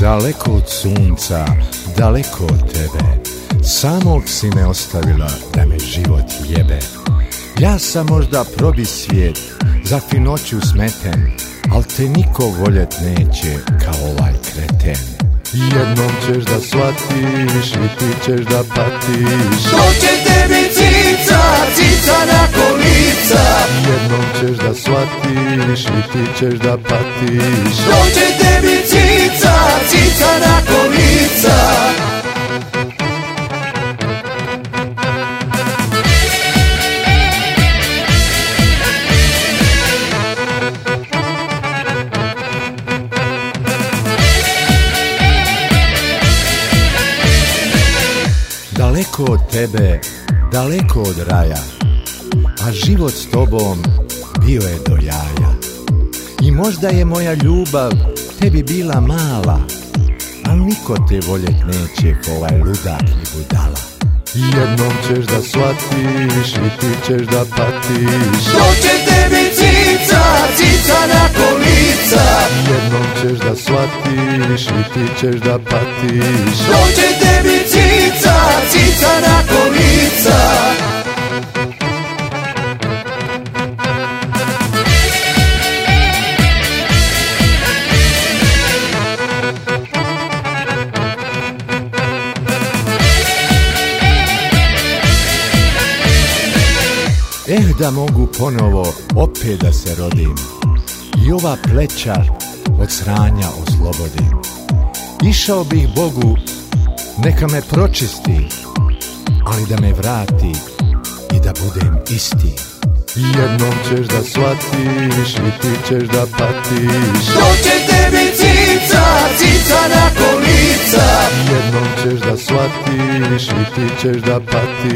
Daleko od sunca, daleko od tebe, samog si me ostavila da me život jebe. Ja sam možda probi svijet, za finoću smeten, al te niko voljet neće kao ovaj kreten. Jednom ćeš da shvatiš i ti ćeš da patiš. Doće tebi cica, cica na kolica. Jednom ćeš da shvatiš i ti ćeš da patiš. Doće tebi cica, cica na kolica. Daleko od tebe, daleko od raja, a život s tobom bio je do jaja. I možda je moja ljubav tebi bila mala, al niko te voljet neće ko ovaj ludak i budala. Jednom ćeš da shvatiš i ti ćeš da patiš. Doće tebi cica, cica na kolica. Jednom ćeš da shvatiš i ti ćeš da patiš. Doće tebi cica, cica na kolica. Da mogu ponovo opet da se rodim i ova pleća od sranja oslobodim. Išao bih Bogu neka me pročisti, ali da me vrati i da budem isti. Jednom ćeš da shvatiš i ti ćeš da patiš. Doće tebi cica, cica na kolica. Jednom ćeš da shvatiš i ti ćeš da patiš.